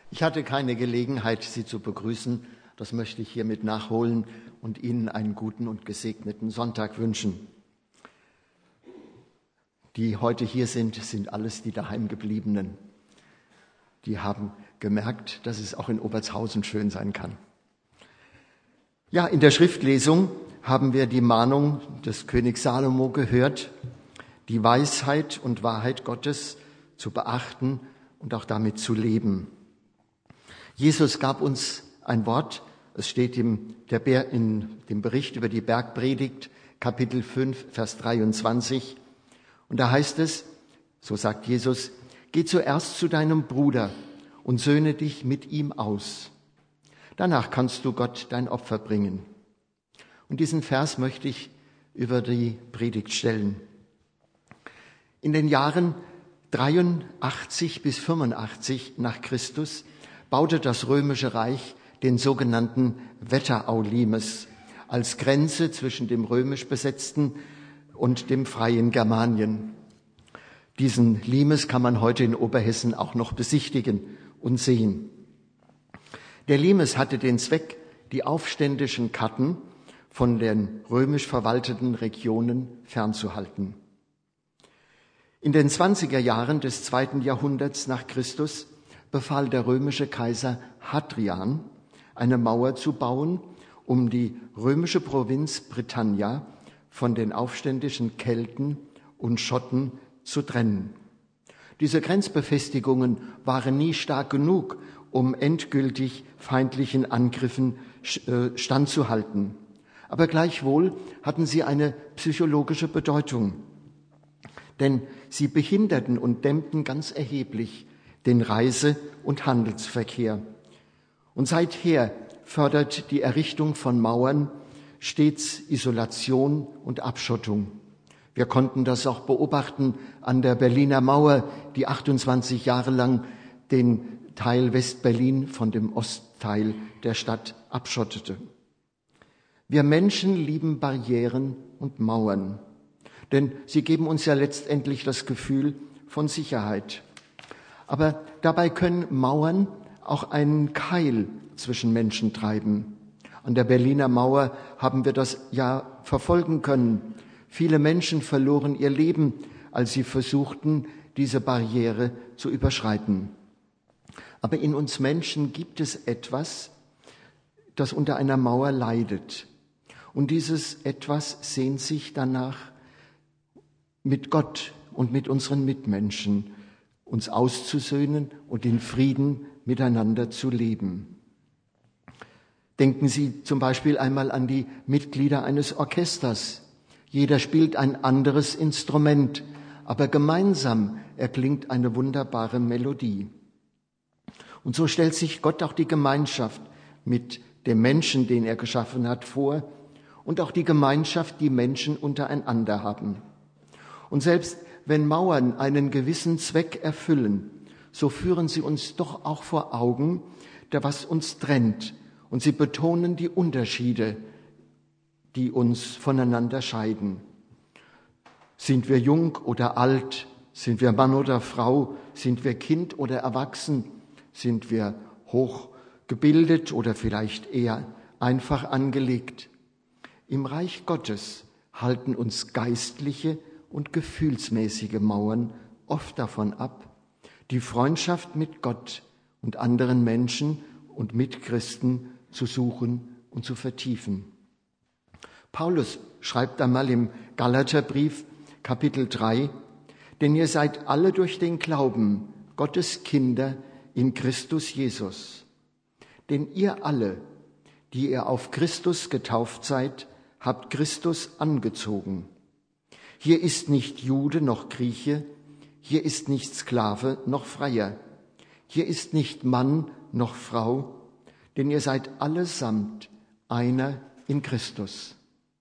Ich hatte keine Gelegenheit, Sie zu begrüßen. Das möchte ich hiermit nachholen und Ihnen einen guten und gesegneten Sonntag wünschen. Die heute hier sind, sind alles die Daheimgebliebenen. Die haben gemerkt, dass es auch in Obertshausen schön sein kann. Ja, in der Schriftlesung haben wir die Mahnung des Königs Salomo gehört, die Weisheit und Wahrheit Gottes zu beachten und auch damit zu leben. Jesus gab uns ein Wort, es steht in dem Bericht über die Bergpredigt, Kapitel 5, Vers 23. Und da heißt es, so sagt Jesus, geh zuerst zu deinem Bruder und söhne dich mit ihm aus. Danach kannst du Gott dein Opfer bringen. Und diesen Vers möchte ich über die Predigt stellen. In den Jahren 83 bis 85 nach Christus baute das Römische Reich den sogenannten Wetterau-Limes als Grenze zwischen dem römisch besetzten und dem freien Germanien. Diesen Limes kann man heute in Oberhessen auch noch besichtigen und sehen. Der Limes hatte den Zweck, die aufständischen Katten von den römisch verwalteten Regionen fernzuhalten. In den 20er Jahren des 2. Jahrhunderts nach Christus befahl der römische Kaiser Hadrian, eine Mauer zu bauen, um die römische Provinz Britannia von den aufständischen Kelten und Schotten zu trennen. Diese Grenzbefestigungen waren nie stark genug, um endgültig feindlichen Angriffen standzuhalten. Aber gleichwohl hatten sie eine psychologische Bedeutung, denn sie behinderten und dämmten ganz erheblich den Reise- und Handelsverkehr. Und seither fördert die Errichtung von Mauern stets Isolation und Abschottung. Wir konnten das auch beobachten an der Berliner Mauer, die 28 Jahre lang den Teil West-Berlin von dem Ostteil der Stadt abschottete. Wir Menschen lieben Barrieren und Mauern, denn sie geben uns ja letztendlich das Gefühl von Sicherheit. Aber dabei können Mauern auch einen Keil zwischen Menschen treiben. An der Berliner Mauer haben wir das ja verfolgen können. Viele Menschen verloren ihr Leben, als sie versuchten, diese Barriere zu überschreiten. Aber in uns Menschen gibt es etwas, das unter einer Mauer leidet. Und dieses etwas sehnt sich danach, mit Gott und mit unseren Mitmenschen uns auszusöhnen und in Frieden miteinander zu leben. Denken Sie zum Beispiel einmal an die Mitglieder eines Orchesters. Jeder spielt ein anderes Instrument, aber gemeinsam erklingt eine wunderbare Melodie. Und so stellt sich Gott auch die Gemeinschaft mit dem Menschen, den er geschaffen hat, vor und auch die Gemeinschaft, die Menschen untereinander haben. Und selbst wenn Mauern einen gewissen Zweck erfüllen, so führen sie uns doch auch vor Augen, was uns trennt. Und sie betonen die Unterschiede, die uns voneinander scheiden. Sind wir jung oder alt? Sind wir Mann oder Frau? Sind wir Kind oder erwachsen? Sind wir hochgebildet oder vielleicht eher einfach angelegt? Im Reich Gottes halten uns geistliche und gefühlsmäßige Mauern oft davon ab, die Freundschaft mit Gott und anderen Menschen und Mitchristen zu suchen und zu vertiefen. Paulus schreibt einmal im Galaterbrief, Kapitel 3, denn ihr seid alle durch den Glauben Gottes Kinder in Christus Jesus. Denn ihr alle, die ihr auf Christus getauft seid, habt Christus angezogen. Hier ist nicht Jude noch Grieche, hier ist nicht Sklave noch Freier, hier ist nicht Mann noch Frau, denn ihr seid allesamt einer in Christus.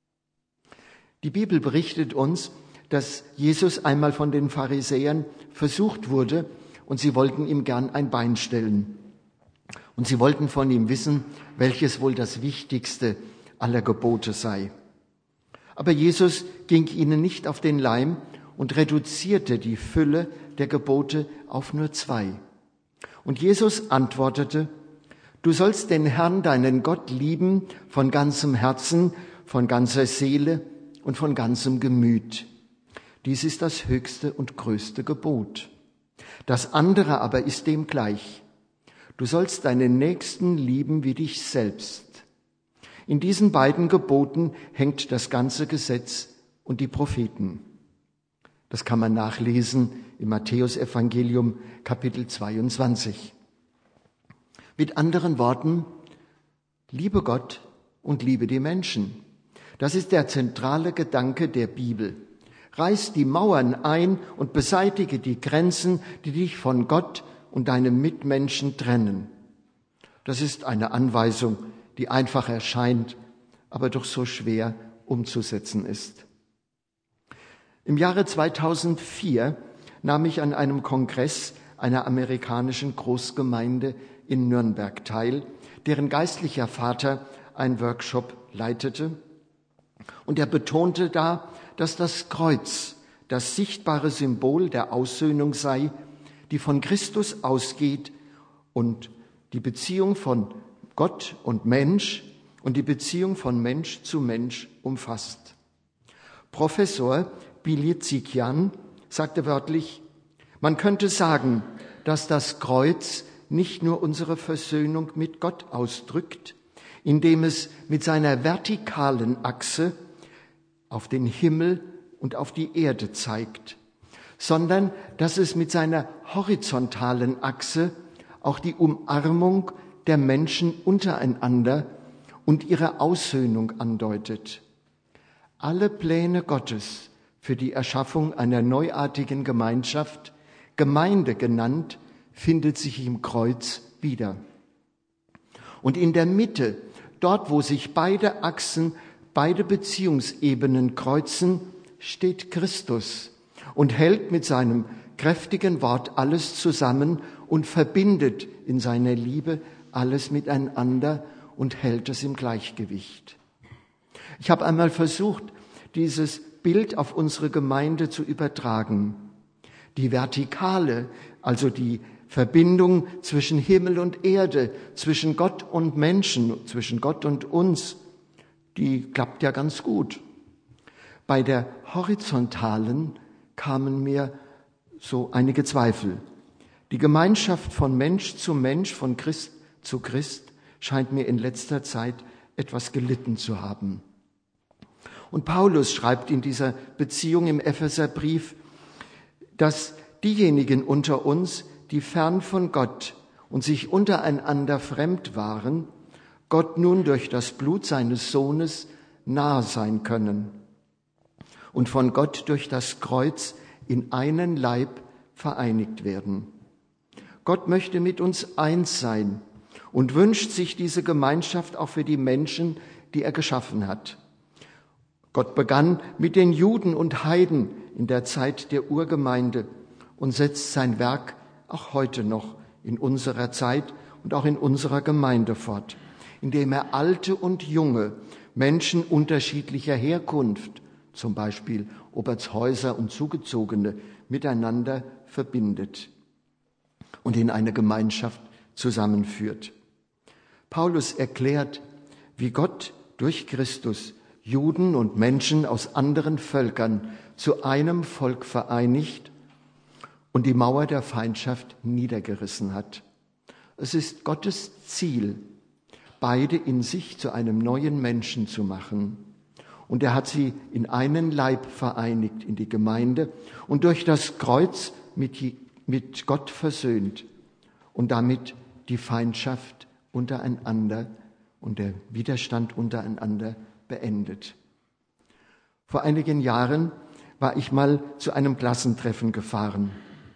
Die Bibel berichtet uns, dass Jesus einmal von den Pharisäern versucht wurde und sie wollten ihm gern ein Bein stellen. Und sie wollten von ihm wissen, welches wohl das wichtigste aller Gebote sei. Aber Jesus ging ihnen nicht auf den Leim und reduzierte die Fülle der Gebote auf nur 2. Und Jesus antwortete: Du sollst den Herrn, deinen Gott, lieben von ganzem Herzen, von ganzer Seele und von ganzem Gemüt. Dies ist das höchste und größte Gebot. Das andere aber ist dem gleich. Du sollst deinen Nächsten lieben wie dich selbst. In diesen beiden Geboten hängt das ganze Gesetz und die Propheten. Das kann man nachlesen im Matthäusevangelium Kapitel 22. Mit anderen Worten, liebe Gott und liebe die Menschen. Das ist der zentrale Gedanke der Bibel. Reiß die Mauern ein und beseitige die Grenzen, die dich von Gott und deinem Mitmenschen trennen. Das ist eine Anweisung, die einfach erscheint, aber doch so schwer umzusetzen ist. Im Jahre 2004 nahm ich an einem Kongress einer amerikanischen Großgemeinde in Nürnberg teil, deren geistlicher Vater einen Workshop leitete. Und er betonte da, dass das Kreuz das sichtbare Symbol der Aussöhnung sei, die von Christus ausgeht und die Beziehung von Gott und Mensch und die Beziehung von Mensch zu Mensch umfasst. Professor Billy Zikian sagte wörtlich: Man könnte sagen, dass das Kreuz nicht nur unsere Versöhnung mit Gott ausdrückt, indem es mit seiner vertikalen Achse auf den Himmel und auf die Erde zeigt, sondern dass es mit seiner horizontalen Achse auch die Umarmung der Menschen untereinander und ihre Aussöhnung andeutet. Alle Pläne Gottes für die Erschaffung einer neuartigen Gemeinschaft, Gemeinde genannt, findet sich im Kreuz wieder. Und in der Mitte, dort wo sich beide Achsen, beide Beziehungsebenen kreuzen, steht Christus und hält mit seinem kräftigen Wort alles zusammen und verbindet in seiner Liebe alles miteinander und hält es im Gleichgewicht. Ich habe einmal versucht, dieses Bild auf unsere Gemeinde zu übertragen. Die Vertikale, also die Verbindung zwischen Himmel und Erde, zwischen Gott und Menschen, zwischen Gott und uns, die klappt ja ganz gut. Bei der horizontalen kamen mir so einige Zweifel. Die Gemeinschaft von Mensch, von Christ zu Christ, scheint mir in letzter Zeit etwas gelitten zu haben. Und Paulus schreibt in dieser Beziehung im Epheserbrief, dass diejenigen unter uns, die fern von Gott und sich untereinander fremd waren, Gott nun durch das Blut seines Sohnes nahe sein können und von Gott durch das Kreuz in einen Leib vereinigt werden. Gott möchte mit uns eins sein und wünscht sich diese Gemeinschaft auch für die Menschen, die er geschaffen hat. Gott begann mit den Juden und Heiden in der Zeit der Urgemeinde und setzt sein Werk auch heute noch in unserer Zeit und auch in unserer Gemeinde fort, indem er Alte und Junge, Menschen unterschiedlicher Herkunft, zum Beispiel Obertshäuser und Zugezogene, miteinander verbindet und in eine Gemeinschaft zusammenführt. Paulus erklärt, wie Gott durch Christus Juden und Menschen aus anderen Völkern zu einem Volk vereinigt und die Mauer der Feindschaft niedergerissen hat. Es ist Gottes Ziel, beide in sich zu einem neuen Menschen zu machen. Und er hat sie in einen Leib vereinigt, in die Gemeinde und durch das Kreuz mit Gott versöhnt und damit die Feindschaft untereinander und der Widerstand untereinander beendet. Vor einigen Jahren war ich mal zu einem Klassentreffen gefahren.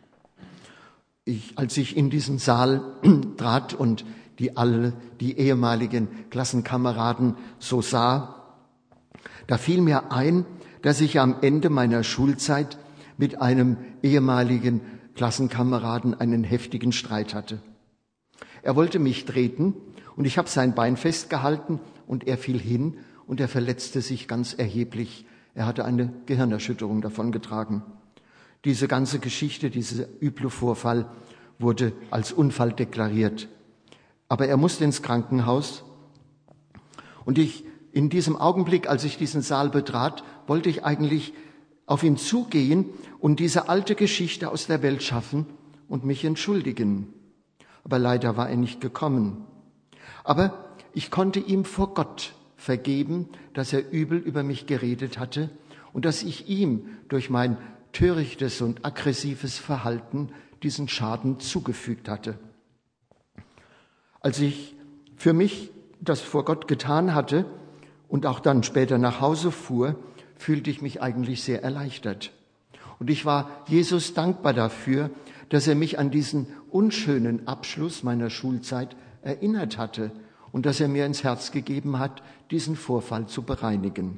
Als ich in diesen Saal trat und die ehemaligen Klassenkameraden so sah, da fiel mir ein, dass ich am Ende meiner Schulzeit mit einem ehemaligen Klassenkameraden einen heftigen Streit hatte. Er wollte mich treten und ich habe sein Bein festgehalten und er fiel hin und er verletzte sich ganz erheblich. Er hatte eine Gehirnerschütterung davongetragen. Diese ganze Geschichte, dieser üble Vorfall wurde als Unfall deklariert. Aber er musste ins Krankenhaus. Und in diesem Augenblick, als ich diesen Saal betrat, wollte ich eigentlich auf ihn zugehen und diese alte Geschichte aus der Welt schaffen und mich entschuldigen. Aber leider war er nicht gekommen. Aber ich konnte ihm vor Gott vergeben, dass er übel über mich geredet hatte und dass ich ihm durch mein törichtes und aggressives Verhalten diesen Schaden zugefügt hatte. Als ich für mich das vor Gott getan hatte und auch dann später nach Hause fuhr, fühlte ich mich eigentlich sehr erleichtert. Und ich war Jesus dankbar dafür, dass er mich an diesen unschönen Abschluss meiner Schulzeit erinnert hatte und dass er mir ins Herz gegeben hat, diesen Vorfall zu bereinigen.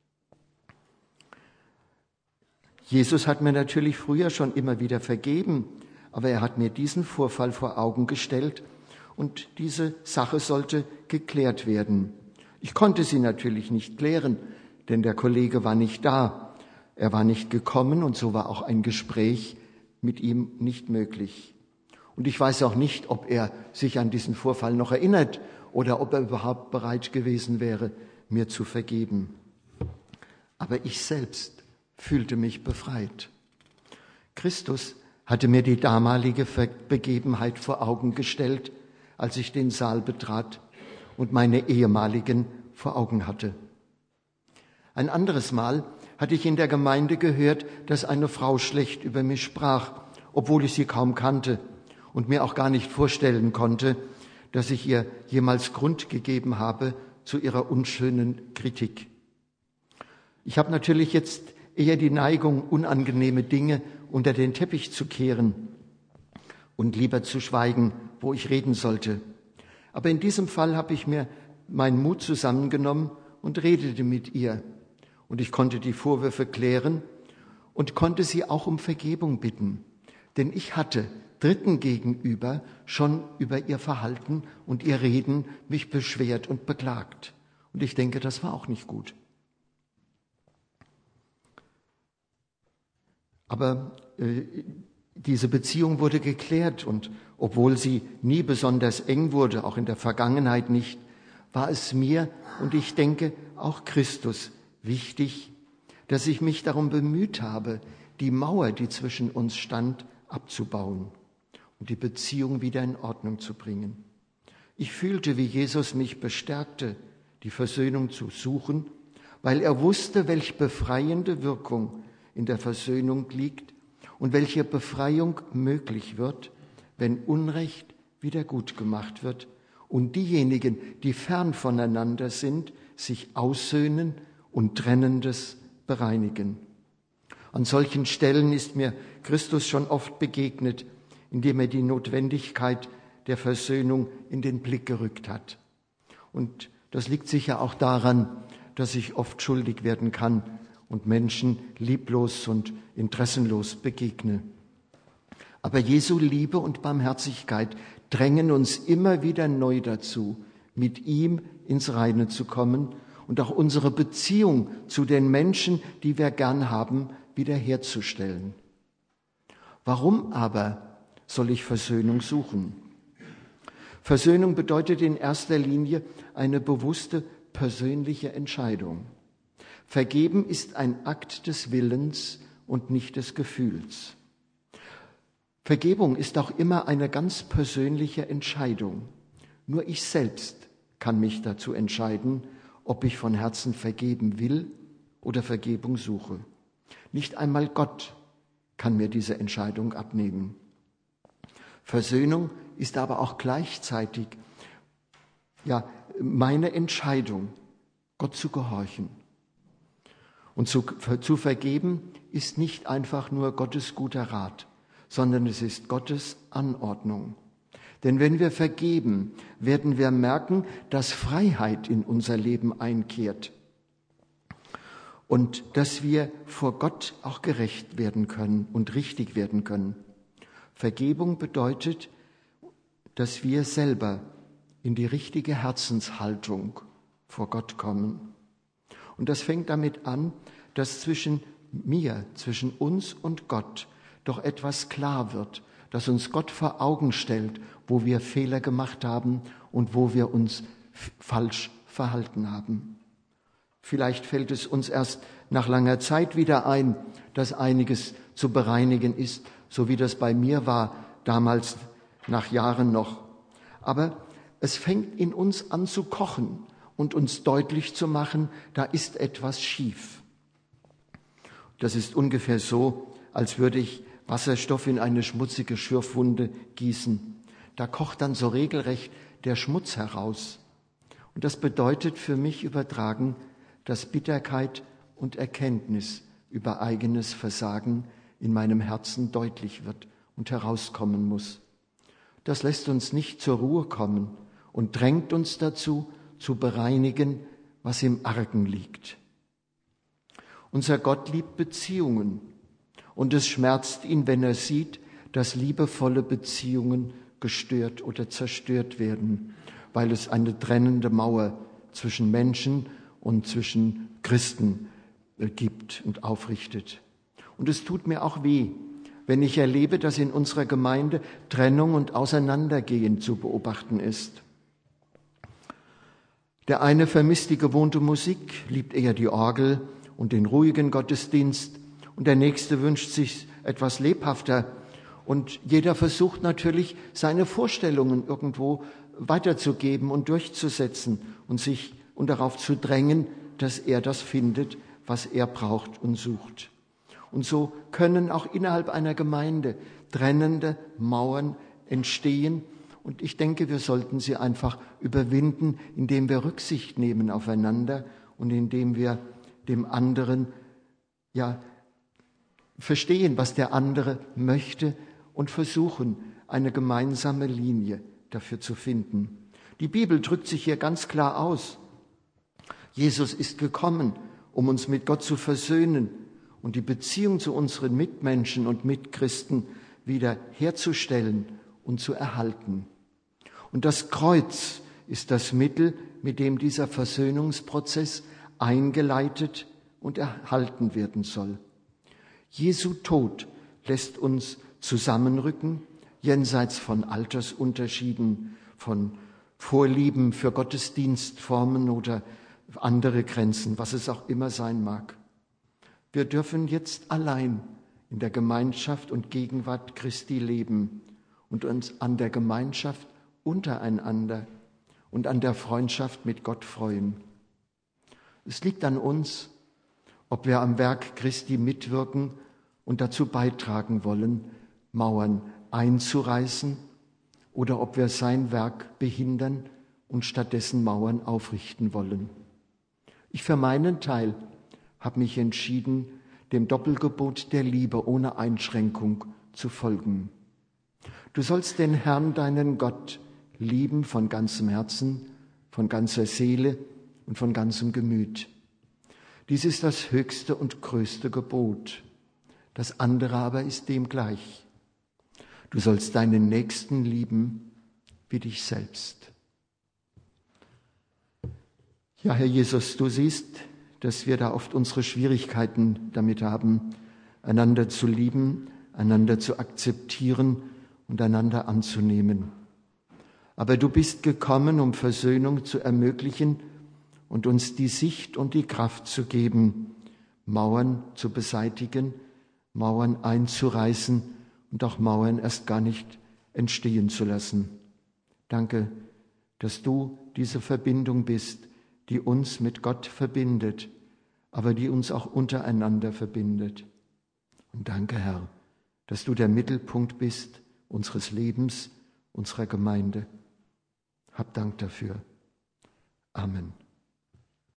Jesus hat mir natürlich früher schon immer wieder vergeben, aber er hat mir diesen Vorfall vor Augen gestellt und diese Sache sollte geklärt werden. Ich konnte sie natürlich nicht klären, denn der Kollege war nicht da. Er war nicht gekommen und so war auch ein Gespräch mit ihm nicht möglich. Und ich weiß auch nicht, ob er sich an diesen Vorfall noch erinnert oder ob er überhaupt bereit gewesen wäre, mir zu vergeben. Aber ich selbst fühlte mich befreit. Christus hatte mir die damalige Begebenheit vor Augen gestellt, als ich den Saal betrat und meine ehemaligen vor Augen hatte. Ein anderes Mal hatte ich in der Gemeinde gehört, dass eine Frau schlecht über mich sprach, obwohl ich sie kaum kannte und mir auch gar nicht vorstellen konnte, dass ich ihr jemals Grund gegeben habe zu ihrer unschönen Kritik. Ich habe natürlich jetzt eher die Neigung, unangenehme Dinge unter den Teppich zu kehren und lieber zu schweigen, wo ich reden sollte. Aber in diesem Fall habe ich mir meinen Mut zusammengenommen und redete mit ihr. Und ich konnte die Vorwürfe klären und konnte sie auch um Vergebung bitten. Denn ich hatte Dritten gegenüber schon über ihr Verhalten und ihr Reden mich beschwert und beklagt. Und ich denke, das war auch nicht gut. Aber diese Beziehung wurde geklärt und obwohl sie nie besonders eng wurde, auch in der Vergangenheit nicht, war es mir und ich denke auch Christus wichtig, dass ich mich darum bemüht habe, die Mauer, die zwischen uns stand, abzubauen und die Beziehung wieder in Ordnung zu bringen. Ich fühlte, wie Jesus mich bestärkte, die Versöhnung zu suchen, weil er wusste, welche befreiende Wirkung in der Versöhnung liegt und welche Befreiung möglich wird, wenn Unrecht wieder gut gemacht wird und diejenigen, die fern voneinander sind, sich aussöhnen und Trennendes bereinigen. An solchen Stellen ist mir Christus schon oft begegnet, indem er die Notwendigkeit der Versöhnung in den Blick gerückt hat. Und das liegt sicher auch daran, dass ich oft schuldig werden kann und Menschen lieblos und interessenlos begegne. Aber Jesu Liebe und Barmherzigkeit drängen uns immer wieder neu dazu, mit ihm ins Reine zu kommen und auch unsere Beziehung zu den Menschen, die wir gern haben, wiederherzustellen. Warum aber soll ich Versöhnung suchen? Versöhnung bedeutet in erster Linie eine bewusste persönliche Entscheidung. Vergeben ist ein Akt des Willens und nicht des Gefühls. Vergebung ist auch immer eine ganz persönliche Entscheidung. Nur ich selbst kann mich dazu entscheiden, ob ich von Herzen vergeben will oder Vergebung suche. Nicht einmal Gott kann mir diese Entscheidung abnehmen. Versöhnung ist aber auch gleichzeitig meine Entscheidung, Gott zu gehorchen. Und zu vergeben ist nicht einfach nur Gottes guter Rat, sondern es ist Gottes Anordnung. Denn wenn wir vergeben, werden wir merken, dass Freiheit in unser Leben einkehrt und dass wir vor Gott auch gerecht werden können und richtig werden können. Vergebung bedeutet, dass wir selber in die richtige Herzenshaltung vor Gott kommen. Und das fängt damit an, dass zwischen uns und Gott doch etwas klar wird, dass uns Gott vor Augen stellt, wo wir Fehler gemacht haben und wo wir uns falsch verhalten haben. Vielleicht fällt es uns erst nach langer Zeit wieder ein, dass einiges zu bereinigen ist, so wie das bei mir war, damals nach Jahren noch. Aber es fängt in uns an zu kochen und uns deutlich zu machen, da ist etwas schief. Das ist ungefähr so, als würde ich Wasserstoff in eine schmutzige Schürfwunde gießen. Da kocht dann so regelrecht der Schmutz heraus. Und das bedeutet für mich übertragen, dass Bitterkeit und Erkenntnis über eigenes Versagen in meinem Herzen deutlich wird und herauskommen muss. Das lässt uns nicht zur Ruhe kommen und drängt uns dazu, zu bereinigen, was im Argen liegt. Unser Gott liebt Beziehungen und es schmerzt ihn, wenn er sieht, dass liebevolle Beziehungen gestört oder zerstört werden, weil es eine trennende Mauer zwischen Menschen und zwischen Christen gibt und aufrichtet. Und es tut mir auch weh, wenn ich erlebe, dass in unserer Gemeinde Trennung und Auseinandergehen zu beobachten ist. Der eine vermisst die gewohnte Musik, liebt eher die Orgel und den ruhigen Gottesdienst, und der nächste wünscht sich etwas lebhafter. Und jeder versucht natürlich, seine Vorstellungen irgendwo weiterzugeben und durchzusetzen und darauf zu drängen, dass er das findet, was er braucht und sucht. Und so können auch innerhalb einer Gemeinde trennende Mauern entstehen. Und ich denke, wir sollten sie einfach überwinden, indem wir Rücksicht nehmen aufeinander und indem wir dem anderen verstehen, was der andere möchte und versuchen, eine gemeinsame Linie dafür zu finden. Die Bibel drückt sich hier ganz klar aus. Jesus ist gekommen, um uns mit Gott zu versöhnen und die Beziehung zu unseren Mitmenschen und Mitchristen wieder herzustellen und zu erhalten. Und das Kreuz ist das Mittel, mit dem dieser Versöhnungsprozess eingeleitet und erhalten werden soll. Jesu Tod lässt uns zusammenrücken, jenseits von Altersunterschieden, von Vorlieben für Gottesdienstformen oder andere Grenzen, was es auch immer sein mag. Wir dürfen jetzt allein in der Gemeinschaft und Gegenwart Christi leben und uns an der Gemeinschaft untereinander und an der Freundschaft mit Gott freuen. Es liegt an uns, ob wir am Werk Christi mitwirken und dazu beitragen wollen, Mauern einzureißen, oder ob wir sein Werk behindern und stattdessen Mauern aufrichten wollen. Ich für meinen Teil habe mich entschieden, dem Doppelgebot der Liebe ohne Einschränkung zu folgen. Du sollst den Herrn, deinen Gott, lieben von ganzem Herzen, von ganzer Seele und von ganzem Gemüt. Dies ist das höchste und größte Gebot. Das andere aber ist dem gleich. Du sollst deinen Nächsten lieben wie dich selbst. Ja, Herr Jesus, du siehst, dass wir da oft unsere Schwierigkeiten damit haben, einander zu lieben, einander zu akzeptieren und einander anzunehmen. Aber du bist gekommen, um Versöhnung zu ermöglichen und uns die Sicht und die Kraft zu geben, Mauern zu beseitigen, Mauern einzureißen und auch Mauern erst gar nicht entstehen zu lassen. Danke, dass du diese Verbindung bist, die uns mit Gott verbindet, aber die uns auch untereinander verbindet. Und danke, Herr, dass du der Mittelpunkt bist unseres Lebens, unserer Gemeinde. Hab Dank dafür. Amen.